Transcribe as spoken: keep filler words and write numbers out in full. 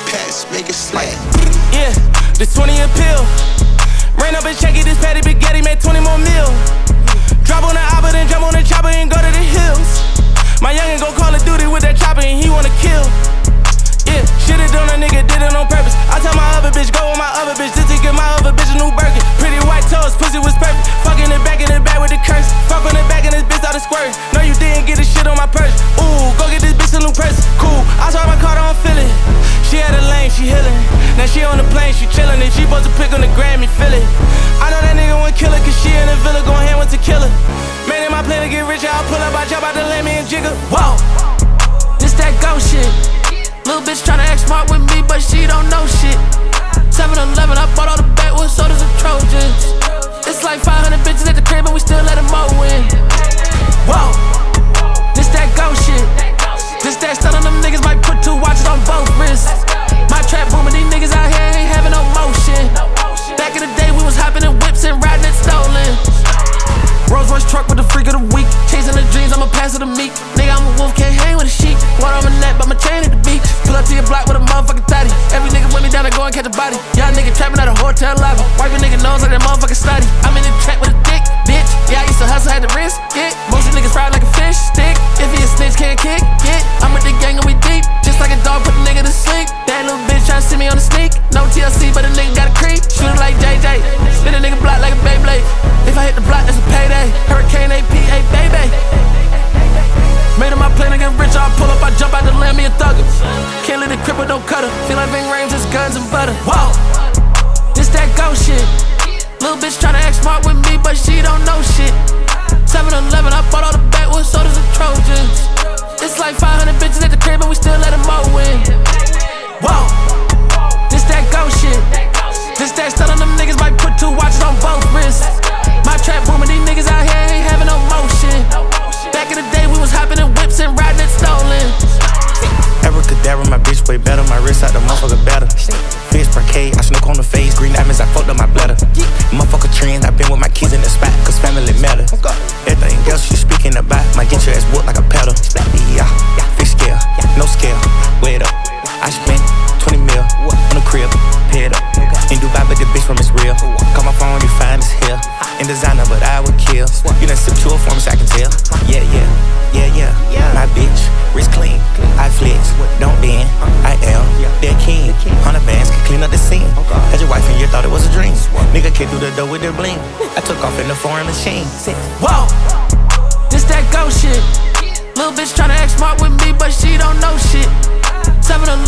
pass, make it slap. Yeah, this twenty a pill. Ran up and check it, this patty spaghetti made twenty more mil. Drop on the oppa, then jump on the chopper and go to the hills. My youngin' go Call of Duty with that chopper and he wanna kill. Yeah, shit it on a nigga, did it on purpose. I tell my other bitch, go with my other bitch, just to give my other bitch a new Birkin. Pretty white toes, pussy was perfect. Fucking it back in the back with the curse. Fuck on the back and this bitch out of squirt. No, you didn't get this shit on my purse. Ooh, go get this bitch a new purse. Cool, I saw my car, don't feel it. She had a lane, she healing. Now she on the plane, she chillin'. If she supposed to pick on the Grammy, feel it. I know that nigga won't kill her, cause she in the villa going hand with tequila. Man, in my plan to get rich, I'll pull up, I jump out the lane, me and jigger. Whoa, this that ghost shit. Little bitch tryna act smart with me, but she don't know shit. seven eleven, I bought all the backwoods sodas and Trojans. It's like five hundred bitches at the crib and we still let them mow in. Whoa, this that ghost shit. This that stun on them niggas, might put two watches on both wrists. My trap booming, these niggas out here ain't having no motion. Back in the day, we was hopping in whips and riding it stolen. Rolls Royce truck with the freak of the week. Chasing the dreams, I'ma pass it to me. Nigga, I'm a wolf, can't hang with a sheep. Water on my neck, but my chain at the beach. Pull up to your block with a motherfucking thotty. Every nigga with me down to go and catch a body. Y'all nigga trapping at a hotel lobby. Wipe a nigga nose like that motherfucking snotty. I'm in the trap with a dick, bitch. Yeah, I used to hustle, had to risk it. Most of niggas fried like a fish stick. If he a snitch, can't kick it. I'm with the gang and we deep. Just like a dog, put a nigga to sleep. That little bitch tryna see me on the sneak. No T L C, but a nigga got a creep. Shoot it like J J. Spin a nigga block like a Beyblade. If I hit the block, that's a payday. Hurricane A P A, baby. Made him my plan to get rich, I'll pull up, I jump out the land, me a thugger. Can't let it cripple, don't cut her. Feel like Ving Rhames, it's guns and butter. Whoa, this that ghost shit. Little bitch tryna act smart with me, but she don't know shit. seven eleven, I bought all the backwoods sodas and Trojans. It's like five hundred bitches at the crib and we still let them mow in. Whoa, this that ghost shit. This that stun on them niggas, might put two watches on both wrists. My trap booming, these niggas out here ain't having no motion. Back in the day, we was hopping in whips and riding it stolen. Abracadabra, my bitch way better. My wrist out the motherfucker better. Fish parquet, I snook on the face. Green diamonds, I fucked up my bladder. Motherfucker trends, I been with my kids in the spot, cause family matter. Everything else you speaking about might get your ass whooped like a pedal. Yeah, fish scale, no scale, weigh it up. I spent twenty mil on the crib, pay it up. In Dubai, but the bitch from it's real. Call my phone, you find it's here. In designer, but I would kill. You done sip two for me, so I can tell. Yeah, yeah, yeah, yeah. My bitch, wrist clean. I flex, don't bend. I am their king. Hundred bands can clean up the scene. Had your wife and you thought it was a dream. Nigga came through the door with their bling. I took off in the foreign machine. Whoa, this that ghost shit. Little bitch tryna act smart with me, but she don't know shit. seven